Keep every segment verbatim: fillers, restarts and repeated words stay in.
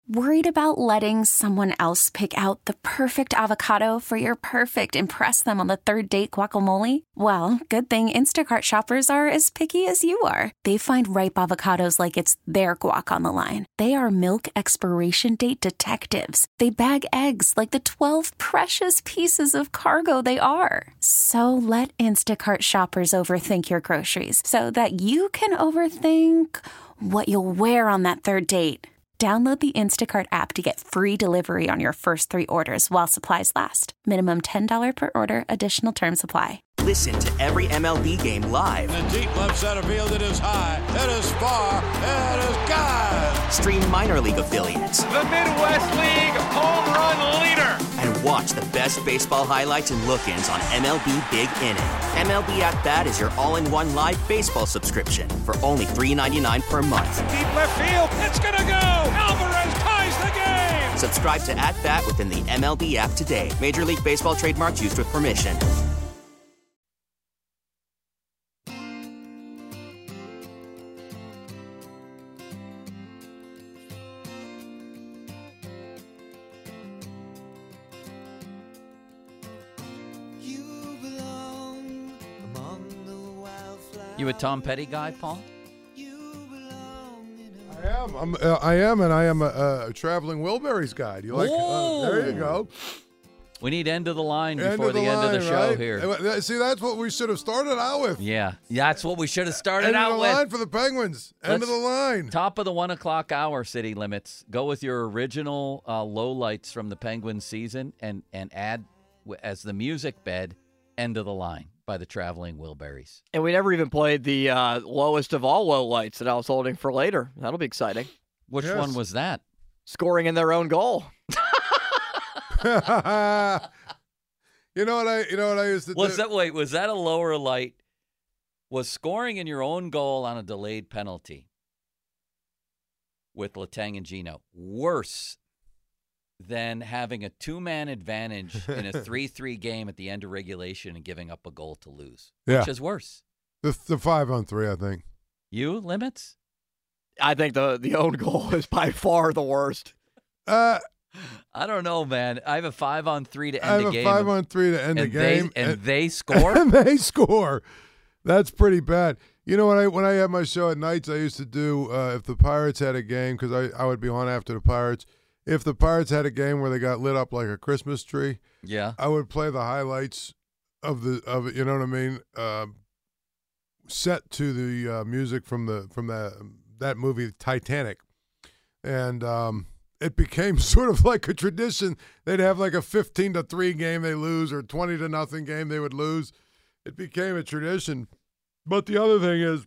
Worried about letting someone else pick out the perfect avocado for your perfect impress them on the third date guacamole? Well, good thing Instacart shoppers are as picky as you are. They find ripe avocados like it's their guac on the line. They are milk expiration date detectives. They bag eggs like the twelve precious pieces of cargo they are. So let Instacart shoppers overthink your groceries so that you can overthink what you'll wear on that third date. Download the Instacart app to get free delivery on your first three orders while supplies last. Minimum ten dollars per order. Additional terms apply. Listen to every M L B game live. In the deep left center field, it is high, it is far, it is gone. Stream minor league affiliates. The Midwest League home run leader. And watch the best baseball highlights and look-ins on M L B Big Inning. M L B At Bat is your all-in-one live baseball subscription for only three dollars and ninety-nine cents per month. Deep left field, it's gonna go. Alvarez ties the game. Subscribe to At Bat within the M L B app today. Major League Baseball trademarks used with permission. You a Tom Petty guy, Paul? I am. I'm, uh, I am, and I am a, a traveling Wilburys guide. You like? Uh, there you go. We need end of the line End before of the, the, end line, of the show right? here. See, that's what we should have started out with. Yeah, that's what we should have started End out of the with. line for the Penguins. End Let's- of the line. Top of the one o'clock hour, City Limits. Go with your original uh, lowlights from the Penguins season and and add w- as the music bed, End of the Line by the Traveling Wilburys. And we never even played the uh, lowest of all low lights that I was holding for later. That'll be exciting. Which Yes. one was that? Scoring in their own goal. you know what I? You know what I used to Was do? that wait? Was that a lower light? Was scoring in your own goal on a delayed penalty with Letang and Gino worse than having a two-man advantage in a three three game at the end of regulation and giving up a goal to lose? Yeah. Which is worse? the the five on three? I think. You, Limits? I think the, the own goal is by far the worst. Uh, I don't know, man. I have a five on three to I end have the a game. five and, on three to end the and they, game, and they score? and they score. That's pretty bad. You know, when I when I had my show at nights, I used to do uh, if the Pirates had a game, because I, I would be on after the Pirates. If the Pirates had a game where they got lit up like a Christmas tree, Yeah. I would play the highlights of the of it. You know what I mean? Uh, set to the uh, music from the from that that movie Titanic, and um, it became sort of like a tradition. They'd have like a fifteen to three game they lose, or twenty to nothing game they would lose. It became a tradition. But the other thing is,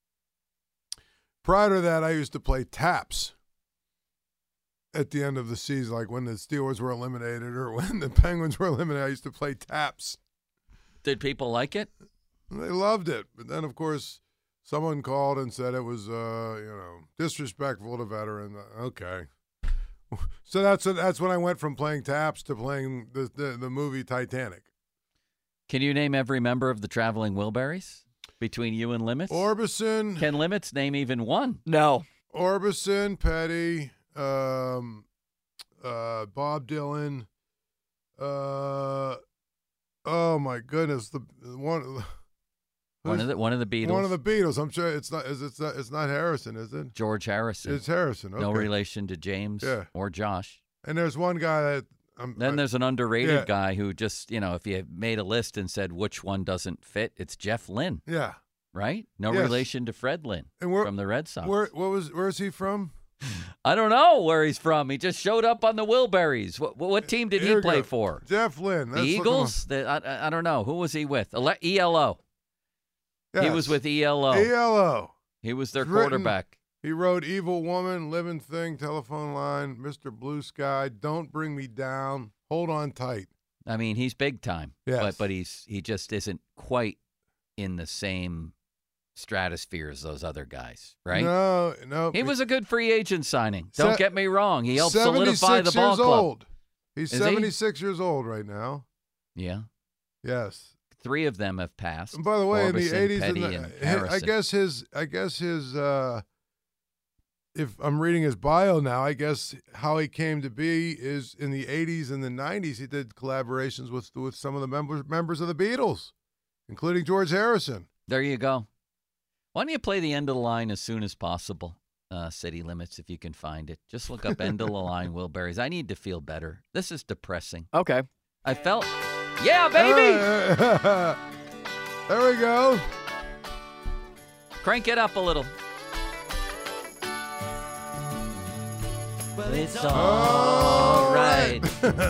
prior to that, I used to play taps at the end of the season, like when the Steelers were eliminated or when the Penguins were eliminated. I used to play taps. Did people like it? They loved it. But then, of course, someone called and said it was, uh, you know, disrespectful to veterans. Okay. So that's that's when I went from playing taps to playing the the, the movie Titanic. Can you name every member of the Traveling Wilburys between you and Limits? Orbison. Can Limits name even one? No. Orbison, Petty, um, uh, Bob Dylan. Uh, oh my goodness, the one. One of the one of the Beatles. One of the Beatles. I'm sure it's not. Is it's not? It's not Harrison, is it? George Harrison. It's Harrison. Okay. No relation to James Yeah. or Josh. And there's one guy that. Um, Then I- there's an underrated yeah. guy who just, you know, if you made a list and said which one doesn't fit, it's Jeff Lynne, yeah. right? No Yes. relation to Fred Lynn And where from the Red Sox. where what was where's he from? I don't know where he's from. He just showed up on the Wilburys. What, what team did Here he we play go. for? Jeff Lynne. The Let's look him Eagles? The, I, I- I don't know. Who was he with? Ele- E L O. up. He Yes. was with E L O. E L O. He was their It's written- quarterback. He wrote "Evil Woman," "Living Thing," "Telephone Line," "Mister Blue Sky," "Don't Bring Me Down," "Hold On Tight." I mean, he's big time. Yes. But but he's he just isn't quite in the same stratosphere as those other guys, right? No, no. He was a good free agent signing. Don't Se- get me wrong. He helped solidify seventy-six the ball years club. old. He's Is he? seventy-six years old right now. Yeah. Yes. Three of them have passed. And by the way, in the Orbison, eighties, and Petty, the, and hi- I Harrison. guess his, I guess his, uh, if I'm reading his bio now, I guess how he came to be is in the eighties and the nineties. He did collaborations with with some of the members members of the Beatles, including George Harrison. There you go. Why don't you play the end of the line as soon as possible? Uh, City Limits, if you can find it. Just look up end of the line, Wilburys. I need to feel better. This is depressing. Okay. I felt, yeah, baby. There we go. Crank it up a little. Well, it's all right.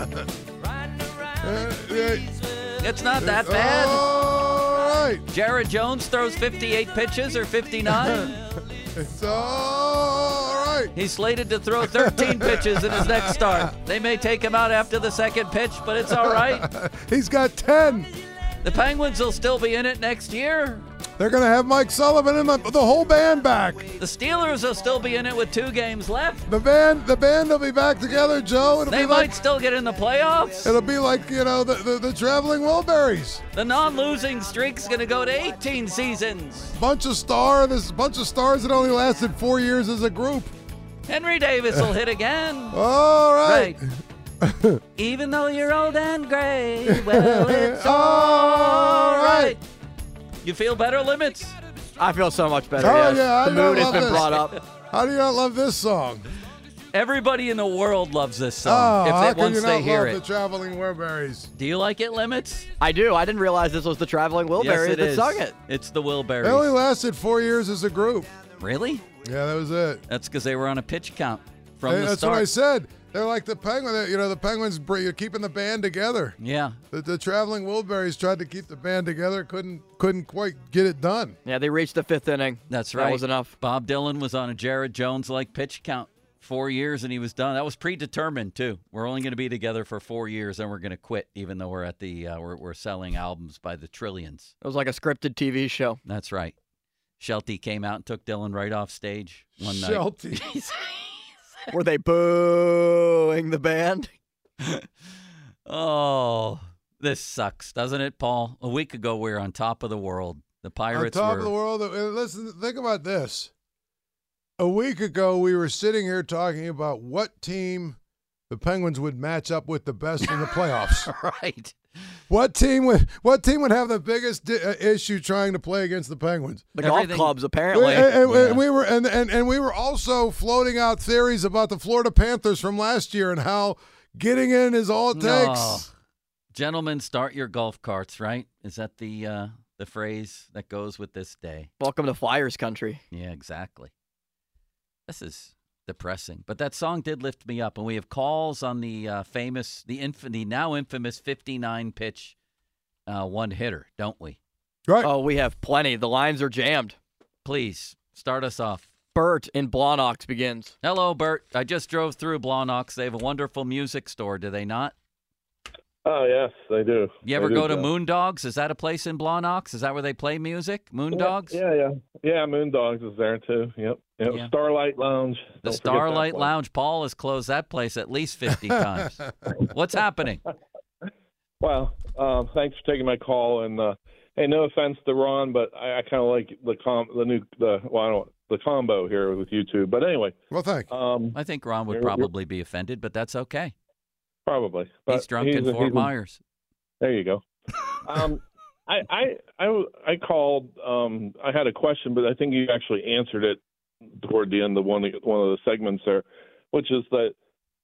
It's not that bad. All right. Jared Jones throws fifty-eight pitches or fifty-nine. It's all right. He's slated to throw thirteen pitches in his next start. They may take him out after the second pitch, but it's all right. He's got ten. The Penguins will still be in it next year. They're going to have Mike Sullivan and the, the whole band back. The Steelers will still be in it with two games left. The band, the band will be back together, Joe. It'll They be might like, still get in the playoffs. It'll be like, you know, the, the, the traveling Wilburys. The non-losing streak's going to go to eighteen seasons. Bunch of star, this bunch of stars that only lasted four years as a group. Henry Davis will hit again. All right. Right. Even though you're old and gray, well, it's all right. You feel better, Limits? I feel so much better. Oh, yes. yeah, I the mood has love been this. brought up. How do you not love this song? Everybody in the world loves this song. Oh, if how they, can once you they not hear love it. the traveling Wilburys? Do you like it, Limits? I do. I didn't realize this was the Traveling Wilburys Yes, it that is. sung it. It's the Wilburys. They only lasted four years as a group. Really? Yeah, that was it. That's because they were on a pitch count from Hey, the that's start. what I said. They're like the Penguins. You know, the Penguins br- keeping the band together. Yeah. The, the traveling Wilburys tried to keep the band together, couldn't couldn't quite get it done. Yeah, they reached the fifth inning. That's right. That was enough. Bob Dylan was on a Jared Jones-like pitch count. Four years and he was done. That was predetermined too. We're only going to be together for four years and we're going to quit, even though we're at the uh, we're, we're selling albums by the trillions. It was like a scripted T V show. That's right. Shelty came out and took Dylan right off stage one night. Shelty. Were they booing the band? Oh, this sucks, doesn't it, Paul? A week ago we were on top of the world. The Pirates on top were of the world. Uh, Listen, think about this. A week ago, we were sitting here talking about what team the Penguins would match up with the best in the playoffs. right. What team would What team would have the biggest di- uh, issue trying to play against the Penguins? The Everything- golf clubs, apparently. And, and- Yeah. and we were and, and and we were also floating out theories about the Florida Panthers from last year and how getting in is all it takes. No. Gentlemen, start your golf carts, right? Is that the uh, the phrase that goes with this day? Welcome to Flyers country. Yeah, exactly. This is depressing. But that song did lift me up, and we have calls on the uh, famous, the, inf- the now infamous fifty-nine pitch uh, one-hitter, don't we? Right. Oh, we have plenty. The lines are jammed. Please, start us off. Bert in Blawnox begins. Hello, Bert. I just drove through Blawnox. They have a wonderful music store, do they not? Oh, yes, they do. You ever They go do, to Joe. Moondogs? Is that a place in Blawnox? Is that where they play music? Moondogs? Yeah, yeah. Yeah, Moondogs is there, too. Yep. yep. Yeah. Starlight Lounge. The Don't forget that Starlight place. Lounge. Paul has closed that place at least fifty times. What's happening? Well, uh, thanks for taking my call. And uh, hey, no offense to Ron, but I, I kind of like the com- the new the well, I don't the combo here with you two. But anyway, Well, thank you. um, I think Ron would You're- you're- probably be offended, but that's okay. probably. But He's drunk in a- Fort he's a- Myers. There you go. um, I, I I I called. Um, I had a question, but I think you actually answered it toward the end of one of one of the segments there, which is that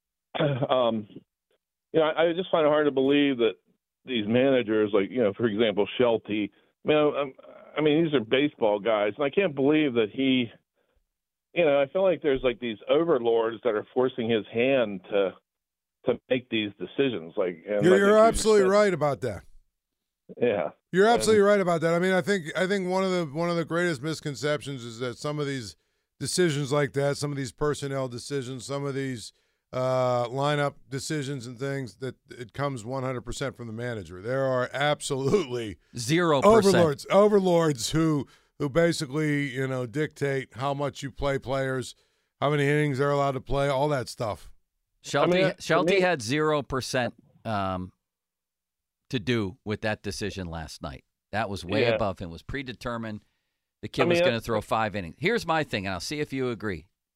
um, you know I, I just find it hard to believe that these managers, like you know, for example, Shelty. You know, um, I mean, these are baseball guys, and I can't believe that he. You know, I feel like there's like these overlords that are forcing his hand to to make these decisions. Like, and You're, like you're you absolutely said- right about that. Yeah. You're absolutely right about that. I mean, I think I think one of the one of the greatest misconceptions is that some of these decisions like that, some of these personnel decisions, some of these uh, lineup decisions and things, that it comes one hundred percent from the manager. There are absolutely Zero percent. overlords, overlords who who basically you know dictate how much you play players, how many innings they're allowed to play, all that stuff. Shelty, I mean, to Shelty me- had zero percent um, to do with that decision last night. That was way Yeah. above him. It was predetermined. The kid I was mean, going to that's- throw five innings. Here's my thing, and I'll see if you agree.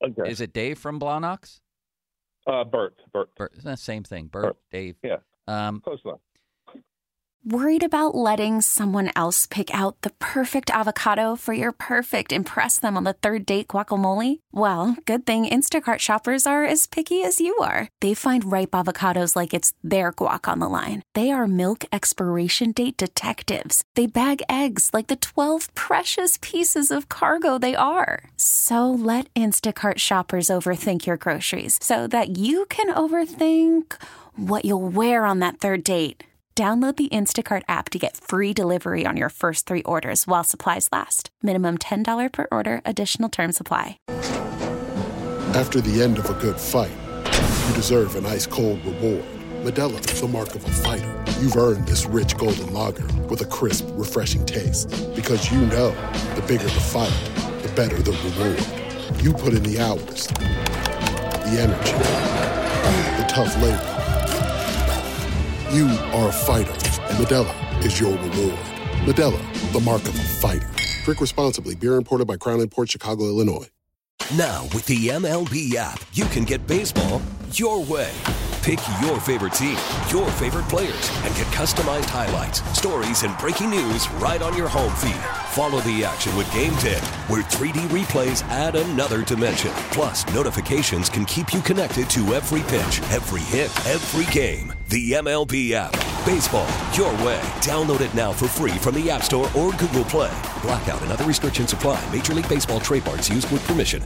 Okay. Is it Dave from Blawnox? Uh, Bert. Bert. Bert. It's the same thing. Bert, Bert. Dave. Yeah. Um, Close enough. Worried about letting someone else pick out the perfect avocado for your perfect impress them on the third date guacamole? Well, good thing Instacart shoppers are as picky as you are. They find ripe avocados like it's their guac on the line. They are milk expiration date detectives. They bag eggs like the twelve precious pieces of cargo they are. So let Instacart shoppers overthink your groceries so that you can overthink what you'll wear on that third date. Download the Instacart app to get free delivery on your first three orders while supplies last. Minimum ten dollars per order. Additional terms apply. After the end of a good fight, you deserve an ice-cold reward. Modelo is the mark of a fighter. You've earned this rich golden lager with a crisp, refreshing taste. Because you know, the bigger the fight, the better the reward. You put in the hours, the energy, the tough labor. You are a fighter, and Modelo is your reward. Modelo, the mark of a fighter. Drink responsibly. Beer imported by Crown Imports, Chicago, Illinois. Now, with the M L B app, you can get baseball your way. Pick your favorite team, your favorite players, and get customized highlights, stories, and breaking news right on your home feed. Follow the action with Game Day, where three D replays add another dimension. Plus, notifications can keep you connected to every pitch, every hit, every game. The M L B app. Baseball your way. Download it now for free from the App Store or Google Play. Blackout and other restrictions apply. Major League Baseball trademarks used with permission.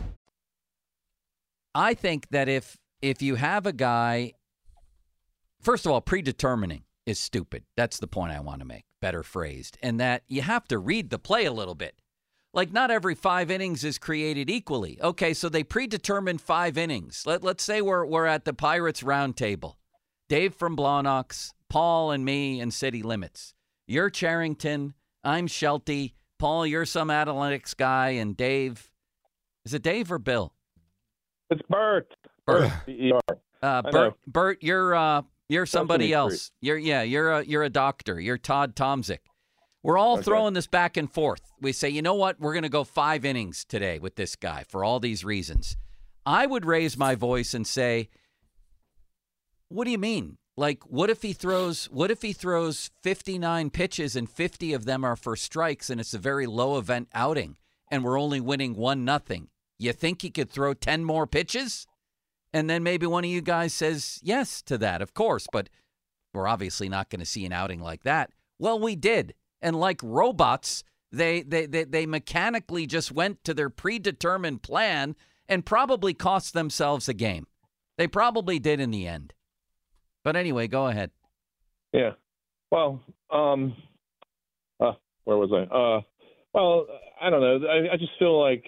I think that if if you have a guy, first of all, predetermining is stupid. That's the point I want to make, better phrased. And that you have to read the play a little bit. Like, not every five innings is created equally. Okay, so they predetermined five innings. Let, let's say we're, we're at the Pirates round table. Dave from Blawnox, Paul and me and City Limits. You're Charrington. I'm Shelty. Paul, you're some analytics guy. And Dave, is it Dave or Bill? It's Bert. Bert. B E R. Uh, Bert, Bert, you're uh, you're somebody else. Street. You're yeah, you're a you're a doctor. You're Todd Tomzik. We're all okay. throwing this back and forth. We say, you know what? We're going to go five innings today with this guy for all these reasons. I would raise my voice and say, what do you mean? Like, what if he throws? What if he throws fifty-nine pitches and fifty of them are for strikes, and it's a very low event outing, and we're only winning one nothing? You think he could throw ten more pitches? And then maybe one of you guys says yes to that, of course, but we're obviously not going to see an outing like that. Well, we did. And like robots, they, they, they, they mechanically just went to their predetermined plan and probably cost themselves a game. They probably did in the end. But anyway, go ahead. Yeah. Well, um, uh, where was I? Uh, well, I don't know. I, I just feel like,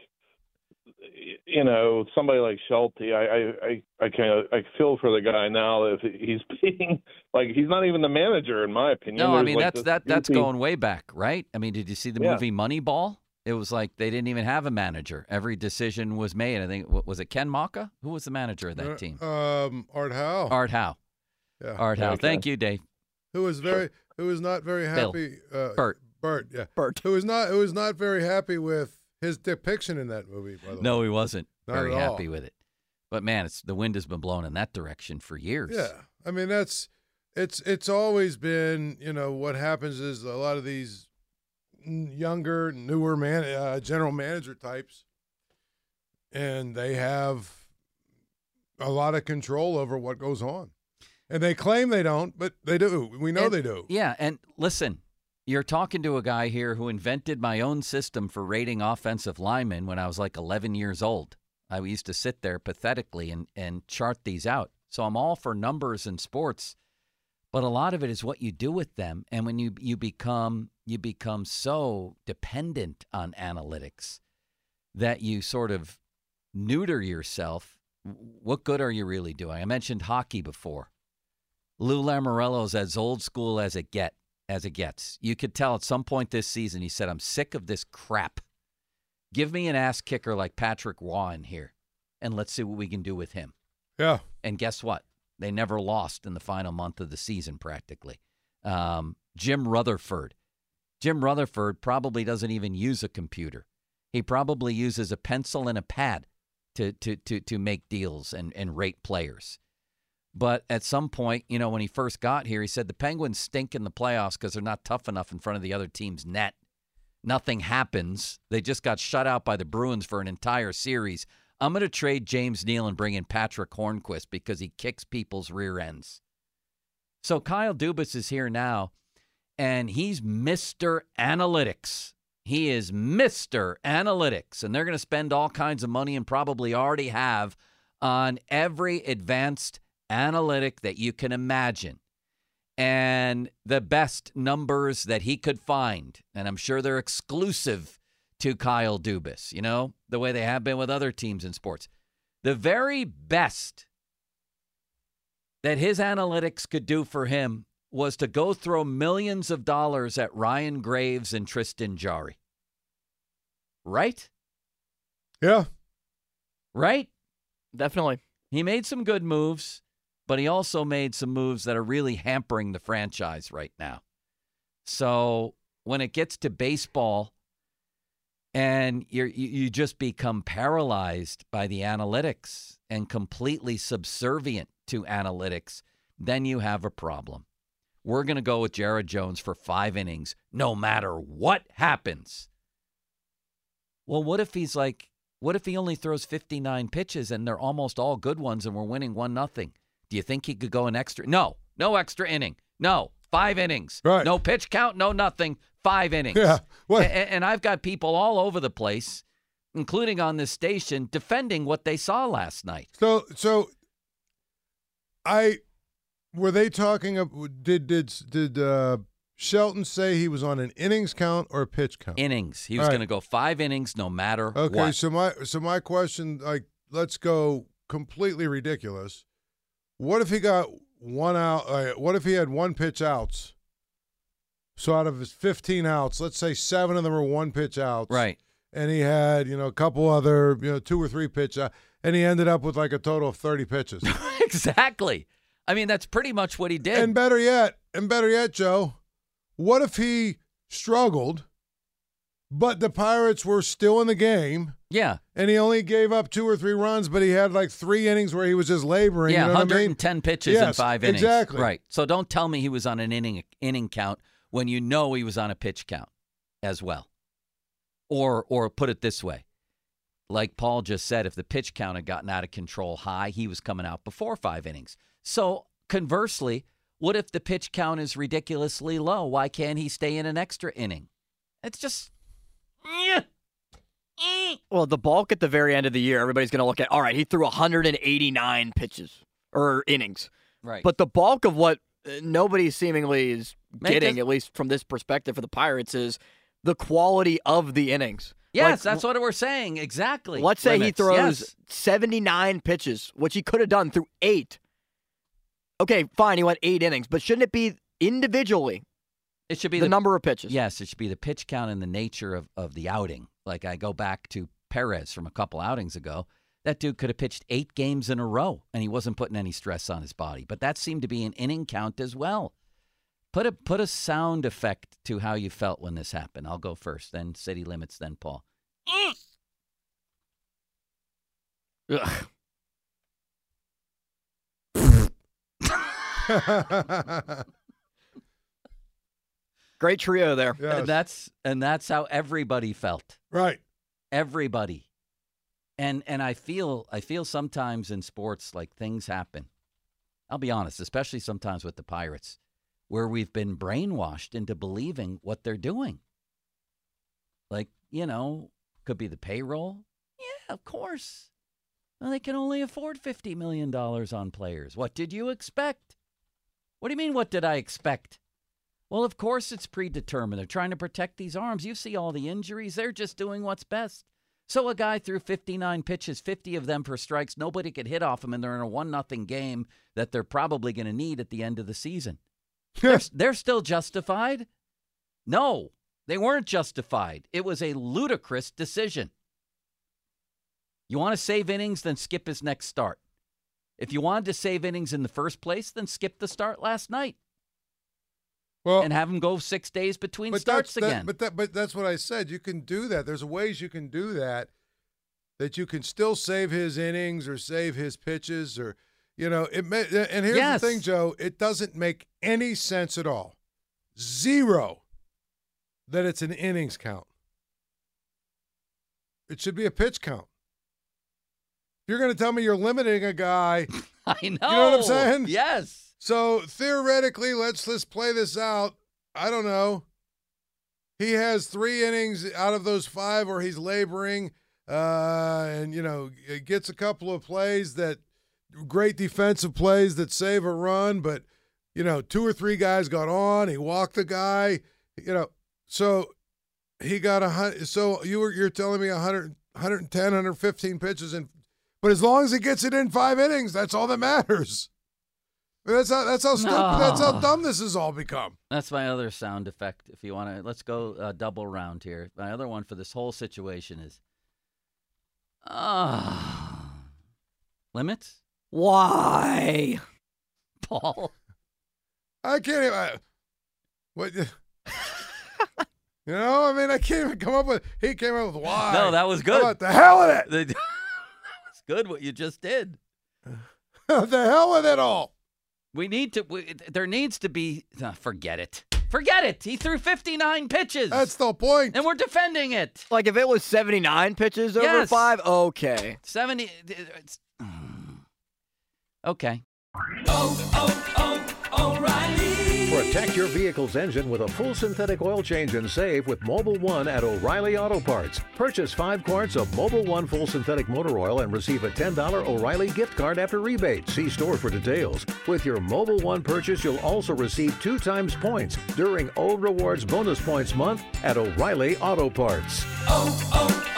you know, somebody like Shelty, I, I, I kind of I feel for the guy now if he's being like he's not even the manager in my opinion. No, There's I mean like that's that that's goofy... going way back, right? I mean, did you see the yeah. movie Moneyball? It was like they didn't even have a manager. Every decision was made. I think was it Ken Maka? Who was the manager of that uh, team? Um, Art Howe. Art Howe. Yeah. Art Howe. Okay. Thank you, Dave. Who was very who was not very happy. Uh, Bert. Bert. Yeah. Bert. Who was not who was not very happy with his depiction in that movie. By the No, way. he wasn't Not very at all. happy with it. But man, it's the wind has been blowing in that direction for years. Yeah, I mean that's it's it's always been, you know, what happens is a lot of these younger, newer man uh, general manager types, and they have a lot of control over what goes on, and they claim they don't, but they do. We know And- they do. Yeah, and listen, you're talking to a guy here who invented my own system for rating offensive linemen when I was like eleven years old. I used to sit there pathetically and, and chart these out. So I'm all for numbers in sports, but a lot of it is what you do with them. And when you you become you become so dependent on analytics that you sort of neuter yourself, what good are you really doing? I mentioned hockey before. Lou Lamoriello's as old school as it get as it gets. You could tell at some point this season he said, I'm sick of this crap. Give me an ass kicker like Patrick Waugh in here, and let's see what we can do with him. Yeah. And guess what? They never lost in the final month of the season practically. Um, Jim Rutherford. Jim Rutherford probably doesn't even use a computer. He probably uses a pencil and a pad to to to to make deals and, and rate players. But at some point, you know, when he first got here, he said the Penguins stink in the playoffs because they're not tough enough in front of the other team's net. Nothing happens. They just got shut out by the Bruins for an entire series. I'm going to trade James Neal and bring in Patrick Hornquist because he kicks people's rear ends. So Kyle Dubas is here now, and he's Mister Analytics. He is Mister Analytics, and they're going to spend all kinds of money and probably already have on every advanced analytic that you can imagine. And the best numbers that he could find, and I'm sure they're exclusive to Kyle Dubas, you know, the way they have been with other teams in sports. The very best that his analytics could do for him was to go throw millions of dollars at Ryan Graves and Tristan Jarry. Right? Yeah. Right? Definitely. He made some good moves, but he also made some moves that are really hampering the franchise right now. So when it gets to baseball and you're, you you just become paralyzed by the analytics and completely subservient to analytics, then you have a problem. We're going to go with Jared Jones for five innings, no matter what happens. Well, what if he's like, what if he only throws fifty-nine pitches and they're almost all good ones and we're winning one nothing? Do you think he could go an extra? No, no extra inning. No, five innings. Right. No pitch count, no nothing. Five innings. Yeah. What? And, and I've got people all over the place, including on this station, defending what they saw last night. So, so I were they talking? Did did did uh, Shelton say he was on an innings count or a pitch count? Innings. He was All right. going to go five innings, no matter Okay. what. So my so my question, like, let's go completely ridiculous. What if he got one out? Uh, what if he had one pitch outs? So out of his fifteen outs, let's say seven of them were one pitch outs. Right. And he had, you know, a couple other, you know, two or three pitch outs, and he ended up with like a total of thirty pitches. Exactly. I mean, that's pretty much what he did. And better yet, and better yet, Joe, what if he struggled, but the Pirates were still in the game? Yeah. And he only gave up two or three runs, but he had like three innings where he was just laboring. Yeah, you know one hundred what I mean? ten pitches in Yes, five innings. exactly. Right. So don't tell me he was on an inning inning count when you know he was on a pitch count as well. Or or put it this way. Like Paul just said, if the pitch count had gotten out of control high, he was coming out before five innings. So conversely, what if the pitch count is ridiculously low? Why can't he stay in an extra inning? It's just... Well, the bulk at the very end of the year, everybody's going to look at, all right, he threw one hundred eighty-nine pitches or innings. Right. But the bulk of what uh, nobody seemingly is Make getting, this- at least from this perspective for the Pirates, is the quality of the innings. Yes, Like, that's what we're saying. Exactly. Let's say he Limits. throws Yes. seventy-nine pitches, which he could have done through eight. Okay, fine, he went eight innings, but shouldn't it be individually It should be the, the number of pitches? Yes, it should be the pitch count and the nature of, of the outing. Like I go back to Perez from a couple outings ago. That dude could have pitched eight games in a row, and he wasn't putting any stress on his body. But that seemed to be an inning count as well. Put a put a sound effect to how you felt when this happened. I'll go first, then City Limits, then Paul. Ugh. Great trio there. Yes. And that's and that's how everybody felt. Right. Everybody. And and I feel I feel sometimes in sports like things happen. I'll be honest, especially sometimes with the Pirates, where we've been brainwashed into believing what they're doing. Like, you know, could be the payroll. Yeah, of course. Well, they can only afford fifty million dollars on players. What did you expect? What do you mean, what did I expect? Well, of course it's predetermined. They're trying to protect these arms. You see all the injuries. They're just doing what's best. So a guy threw fifty-nine pitches, fifty of them per strikes. Nobody could hit off him, and they're in a one nothing game that they're probably going to need at the end of the season. they're, they're still justified? No, they weren't justified. It was a ludicrous decision. You want to save innings, then skip his next start. If you wanted to save innings in the first place, then skip the start last night. Well, and have him go six days between but starts that's, that- again. but that, but that's what I said. You can do that. There's ways you can do that. that you can still save his innings or save his pitches or, you know, it. May, and here's Yes. the thing, Joe, it doesn't make any sense at all. Zero that it's an innings count. It should be a pitch count. You're going to tell me you're limiting a guy. I know. You know what I'm saying? Yes. So theoretically, let's let's play this out. I don't know. He has three innings out of those five where he's laboring, uh, and you know gets a couple of plays that great defensive plays that save a run, but you know two or three guys got on. He walked a guy. You know, so he got a hundred. So you were you're telling me one hundred, one ten, one fifteen pitches, and but as long as he gets it in five innings, that's all that matters. That's how that's how stupid. No. That's how dumb this has all become. That's my other sound effect. If you want to, let's go uh, double round here. My other one for this whole situation is, ah, uh, limits. Why, Paul? I can't even. I, what? You know, I mean, I can't even come up with. He came up with why. No, that was good. What the hell with it? That was good. What you just did. The hell with it all. We need to. We, there needs to be. Uh, forget it. Forget it. He threw fifty-nine pitches. That's the point. And we're defending it. Like if it was seventy-nine pitches over Yes. five, okay. seventy. It's, okay. Oh, oh, oh, O'Reilly. Protect your vehicle's engine with a full synthetic oil change and save with Mobil one at O'Reilly Auto Parts. Purchase five quarts of Mobil one full synthetic motor oil and receive a ten dollars O'Reilly gift card after rebate. See store for details. With your Mobil one purchase, you'll also receive two times points during O Rewards Bonus Points Month at O'Reilly Auto Parts. Oh,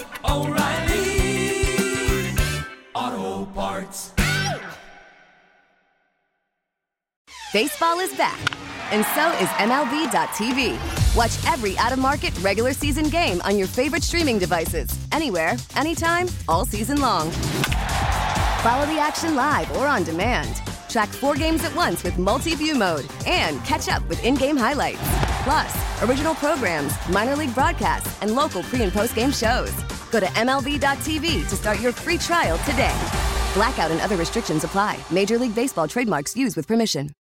oh, oh, O'Reilly Auto Parts. Baseball is back, and so is M L B dot T V. Watch every out-of-market regular season game on your favorite streaming devices, anywhere, anytime, all season long. Follow the action live or on demand. Track four games at once with multi-view mode and catch up with in-game highlights. Plus, original programs, minor league broadcasts, and local pre- and post-game shows. Go to M L B dot T V to start your free trial today. Blackout and other restrictions apply. Major League Baseball trademarks used with permission.